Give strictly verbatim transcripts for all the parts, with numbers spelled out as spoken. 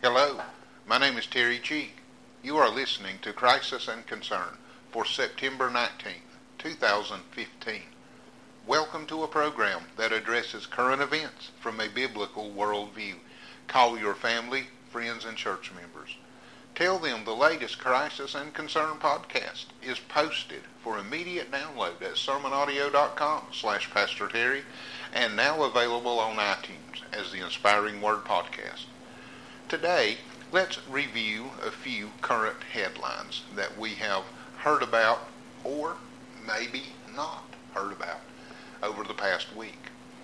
Hello, my name is Terry Cheek. You are listening to Crisis and Concern for September nineteenth, two thousand fifteen. Welcome to a program that addresses current events from a biblical worldview. Call your family, friends, and church members. Tell them the latest Crisis and Concern podcast is posted for immediate download at sermonaudio.com slash Pastor Terry and now available on iTunes as the Inspiring Word Podcast. Today, let's review a few current headlines that we have heard about or maybe not heard about over the past week.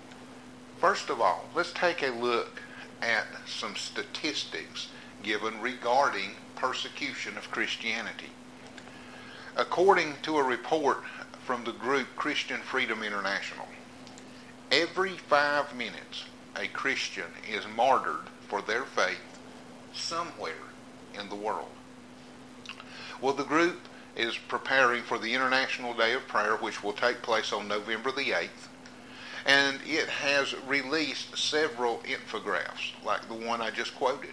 First of all, let's take a look at some statistics given regarding persecution of Christianity. According to a report from the group Christian Freedom International, every five minutes a Christian is martyred for their faith somewhere in the world. Well, the group is preparing for the International Day of Prayer, which will take place on November the eighth, and it has released several infographs like the one I just quoted.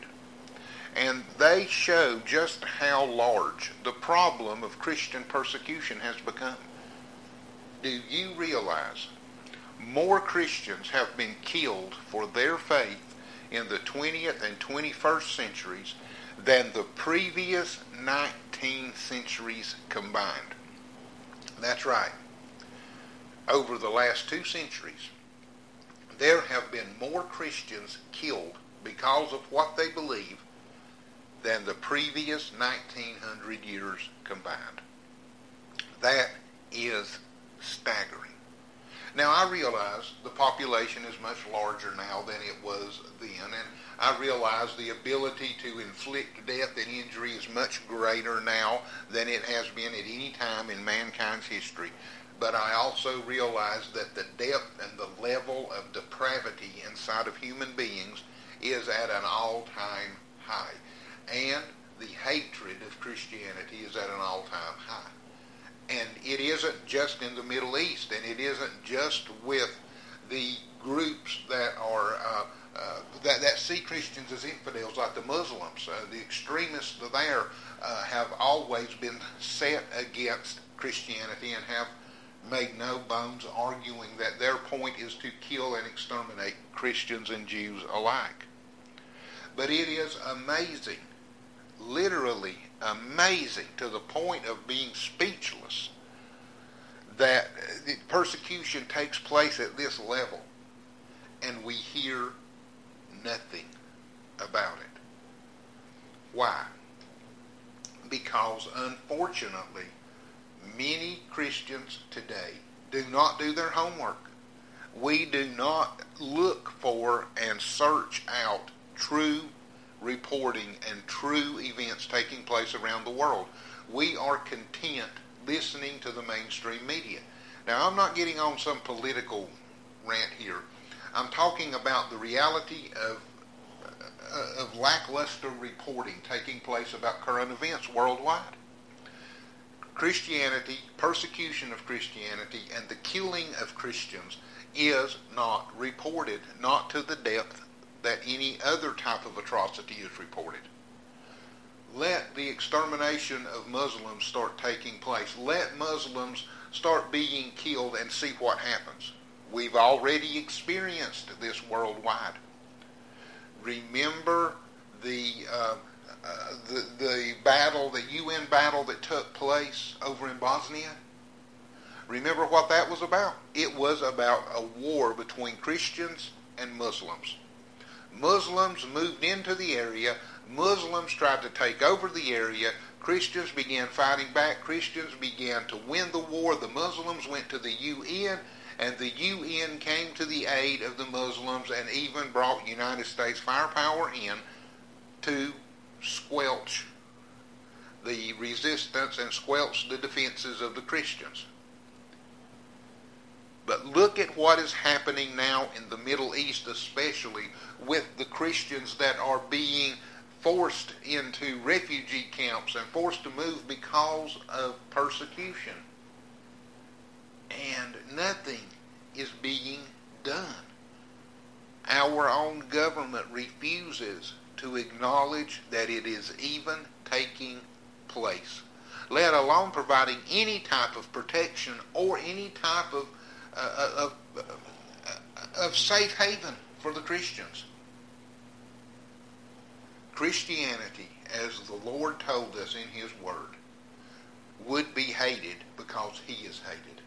And they show just how large the problem of Christian persecution has become. Do you realize more Christians have been killed for their faith in the twentieth and twenty-first centuries than the previous nineteen centuries combined? That's right. Over the last two centuries, there have been more Christians killed because of what they believe than the previous nineteen hundred years combined. That is staggering. Now, I realize the population is much larger now than it was then, and I realize the ability to inflict death and injury is much greater now than it has been at any time in mankind's history. But I also realize that the depth and the level of depravity inside of human beings is at an all-time high. And the hatred of Christianity is at an all-time high. And it isn't just in the Middle East, and it isn't just with the groups that are uh, uh, that, that see Christians as infidels, like the Muslims. Uh, the extremists there uh, have always been set against Christianity and have made no bones arguing that their point is to kill and exterminate Christians and Jews alike. But it is amazing, literally amazing to the point of being speechless, that the persecution takes place at this level and we hear nothing about it. Why? Because unfortunately, many Christians today do not do their homework. We do not look for and search out true reporting and true events taking place around the world. We are content listening to the mainstream media. Now, I'm not getting on some political rant here. I'm talking about the reality of uh, of lackluster reporting taking place about current events worldwide. Christianity, persecution of Christianity, and the killing of Christians is not reported, not to the depth that any other type of atrocity is reported. Let the extermination of Muslims start taking place. Let Muslims start being killed and see what happens. We've already experienced this worldwide. Remember the, uh, uh, the, the battle, the U N battle that took place over in Bosnia? Remember what that was about? It was about a war between Christians and Muslims. Muslims moved into the area. Muslims tried to take over the area. Christians began fighting back. Christians began to win the war. The Muslims went to the U N, and the U N came to the aid of the Muslims and even brought United States firepower in to squelch the resistance and squelch the defenses of the Christians. But look at what is happening now in the Middle East, especially with the Christians that are being forced into refugee camps and forced to move because of persecution. And nothing is being done. Our own government refuses to acknowledge that it is even taking place, let alone providing any type of protection or any type of, uh, of, uh, of safe haven for the Christians. Christianity, as the Lord told us in His Word, would be hated because He is hated.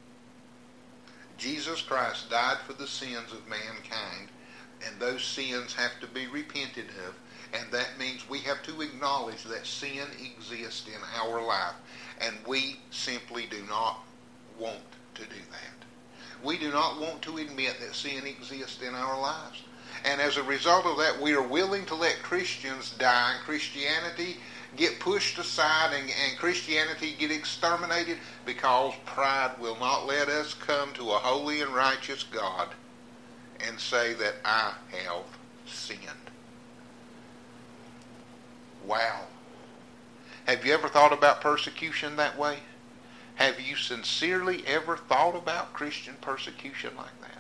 Jesus Christ died for the sins of mankind, and those sins have to be repented of, and that means we have to acknowledge that sin exists in our life, and we simply do not want to do that. We do not want to admit that sin exists in our lives. And as a result of that, we are willing to let Christians die and Christianity get pushed aside and, and Christianity get exterminated because pride will not let us come to a holy and righteous God and say that I have sinned. Wow. Have you ever thought about persecution that way? Have you sincerely ever thought about Christian persecution like that?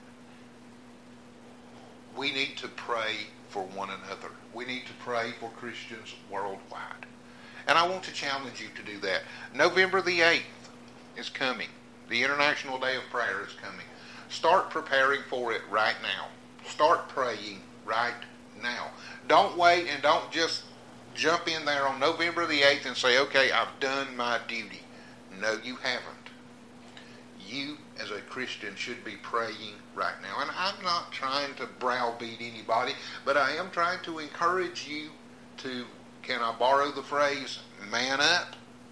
We need to pray for one another. We need to pray for Christians worldwide. And I want to challenge you to do that. November the eighth is coming. The International Day of Prayer is coming. Start preparing for it right now. Start praying right now. Don't wait and don't just jump in there on November the eighth and say, okay, I've done my duty. No, you haven't. You, as a Christian, should be praying right now. And I'm not trying to browbeat anybody, but I am trying to encourage you to, can I borrow the phrase, man up?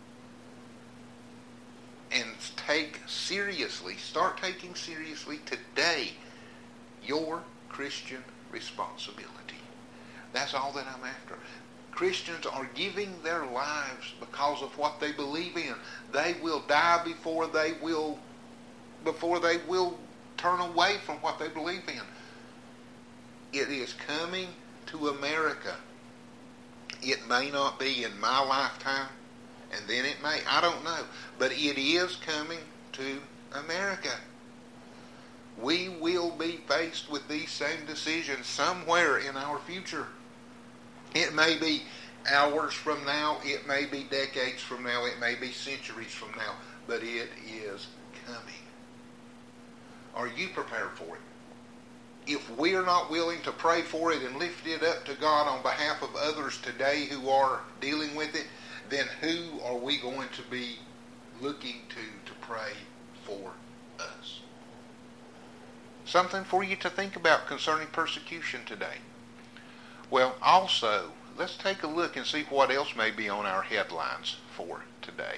And take seriously, start taking seriously today your Christian responsibility. That's all that I'm after. Christians are giving their lives because of what they believe in. They will die before they will before they will turn away from what they believe in. It is coming to America. It may not be in my lifetime, and then it may. I don't know. But it is coming to America. We will be faced with these same decisions somewhere in our future. It may be hours from now. It may be decades from now. It may be centuries from now. But it is coming. Are you prepared for it? If we are not willing to pray for it and lift it up to God on behalf of others today who are dealing with it, then who are we going to be looking to to pray for us? Something for you to think about concerning persecution today. Well, also, let's take a look and see what else may be on our headlines for today.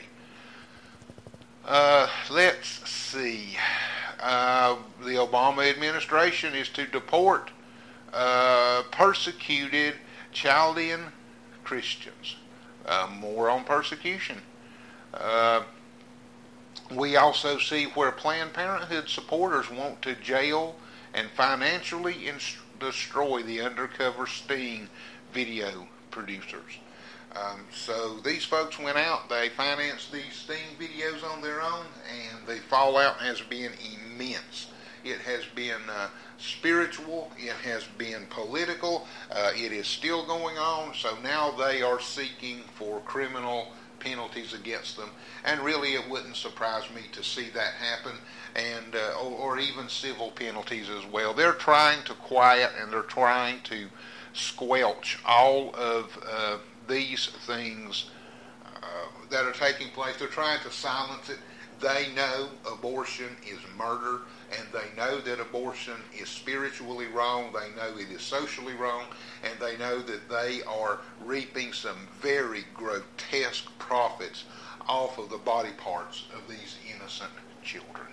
Uh, let's see. Uh, the Obama administration is to deport uh, persecuted Chaldean Christians. Uh, more on persecution. Uh, we also see where Planned Parenthood supporters want to jail and financially inst- destroy the undercover sting video producers. Um, so these folks went out, they financed these sting videos on their own, and the fallout has been immense. It has been uh, spiritual, it has been political, uh, it is still going on, so now they are seeking for criminal penalties against them, and really it wouldn't surprise me to see that happen, and uh, or, or even civil penalties as well. They're trying to quiet and they're trying to squelch all of uh, these things uh, that are taking place. They're trying to silence it. They know abortion is murder, and they know that abortion is spiritually wrong. They know it is socially wrong, and they know that they are reaping some very grotesque profits off of the body parts of these innocent children.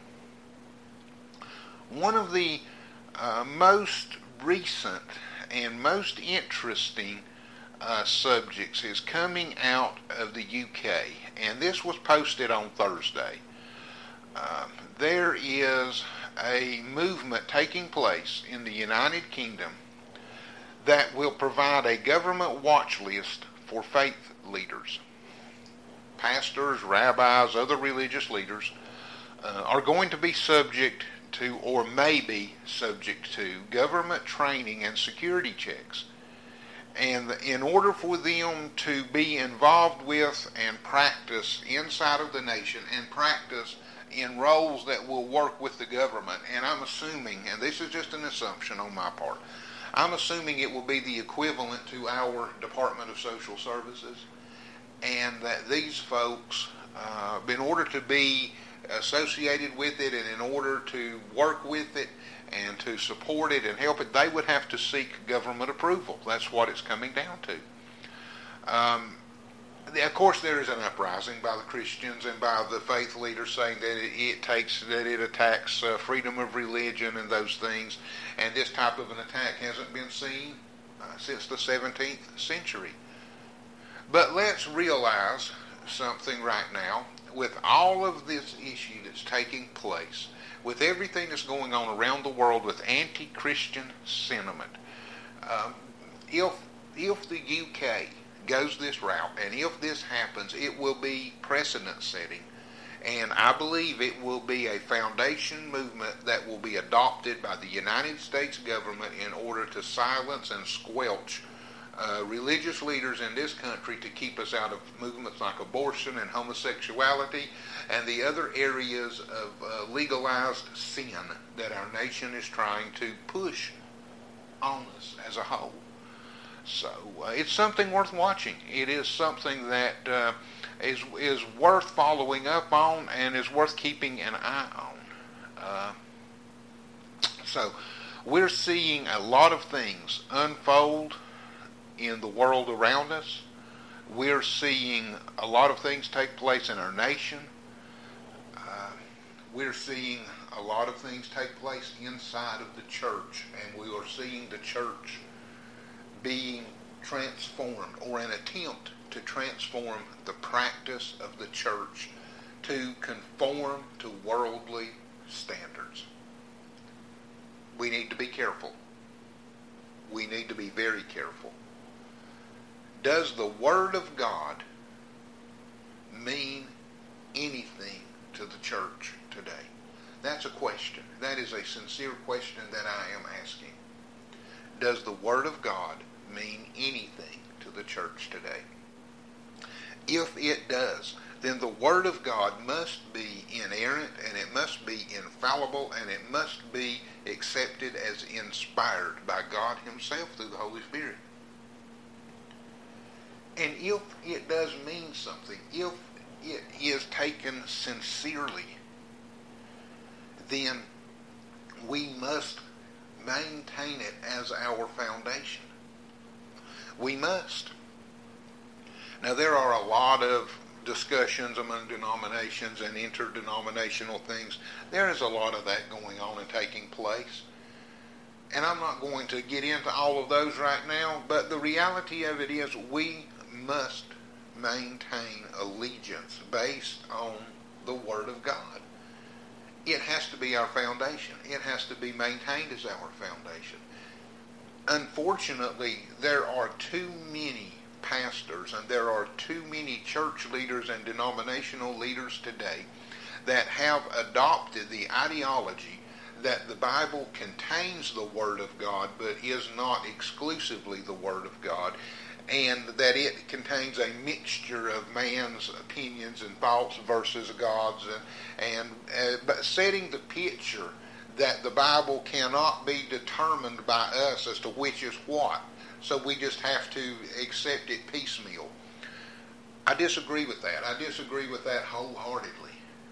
One of the uh, most recent and most interesting uh, subjects is coming out of the U K, and this was posted on Thursday. Uh, there is a movement taking place in the United Kingdom that will provide a government watch list for faith leaders. Pastors, rabbis, other religious leaders uh, are going to be subject to, or may be subject to, government training and security checks. And in, the, in order for them to be involved with and practice inside of the nation and practice in roles that will work with the government, and I'm assuming, and this is just an assumption on my part, I'm assuming it will be the equivalent to our Department of Social Services, and that these folks, uh, in order to be associated with it and in order to work with it and to support it and help it, they would have to seek government approval. That's what it's coming down to. Um, of course, there is an uprising by the Christians and by the faith leaders saying that it, it takes, that it attacks uh, freedom of religion and those things. And this type of an attack hasn't been seen uh, since the seventeenth century. But let's realize something right now. With all of this issue that's taking place, with everything that's going on around the world with anti-Christian sentiment, um, if if the U K goes this route, and if this happens, it will be precedent-setting, and I believe it will be a foundation movement that will be adopted by the United States government in order to silence and squelch Uh, religious leaders in this country to keep us out of movements like abortion and homosexuality and the other areas of uh, legalized sin that our nation is trying to push on us as a whole. So uh, it's something worth watching. It is something that uh, is is worth following up on and is worth keeping an eye on. Uh, so we're seeing a lot of things unfold in the world around us. We're seeing a lot of things take place in our nation. Uh, we're seeing a lot of things take place inside of the church, and we are seeing the church being transformed, or an attempt to transform the practice of the church to conform to worldly standards. We need to be careful. We need to be very careful. Does the Word of God mean anything to the church today? That's a question. That is a sincere question that I am asking. Does the Word of God mean anything to the church today? If it does, then the Word of God must be inerrant, and it must be infallible, and it must be accepted as inspired by God Himself through the Holy Spirit. And if it does mean something, if it is taken sincerely, then we must maintain it as our foundation. We must. Now, there are a lot of discussions among denominations and interdenominational things. There is a lot of that going on and taking place. And I'm not going to get into all of those right now, but the reality of it is we must maintain allegiance based on the Word of God. It has to be our foundation. It has to be maintained as our foundation. Unfortunately, there are too many pastors and there are too many church leaders and denominational leaders today that have adopted the ideology that the Bible contains the Word of God but is not exclusively the Word of God, and that it contains a mixture of man's opinions and thoughts versus God's, and, and uh, but setting the picture that the Bible cannot be determined by us as to which is what, so we just have to accept it piecemeal. I disagree with that. I disagree with that wholeheartedly.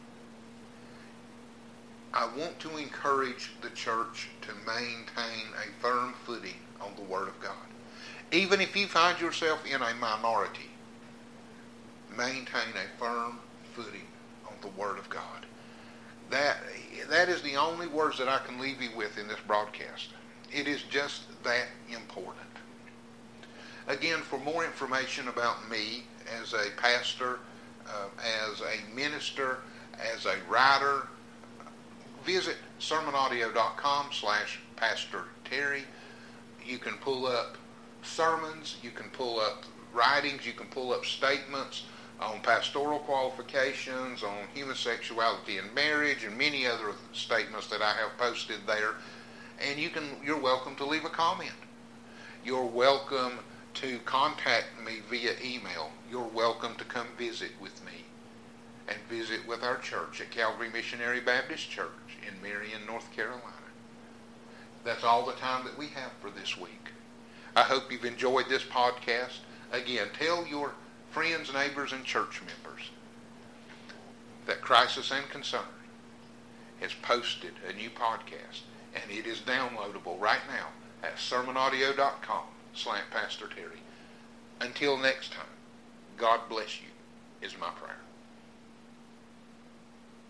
I want to encourage the church to maintain a firm footing on the Word of God. Even if you find yourself in a minority, maintain a firm footing on the Word of God. That, that is the only words that I can leave you with in this broadcast. It is just that important. Again, for more information about me as a pastor, uh, as a minister, as a writer, visit sermonaudio.com slash Pastor Terry. You can pull up sermons, you can pull up writings, you can pull up statements on pastoral qualifications, on human sexuality and marriage, and many other statements that I have posted there. And you can, you're welcome to leave a comment. You're welcome to contact me via email, you're welcome to come visit with me and visit with our church at Calvary Missionary Baptist Church in Marion, North Carolina. That's all the time that we have for this week. I hope you've enjoyed this podcast. Again, tell your friends, neighbors, and church members that Crisis and Concern has posted a new podcast, and it is downloadable right now at sermonaudio dot com slash Pastor Terry. Until next time, God bless you is my prayer.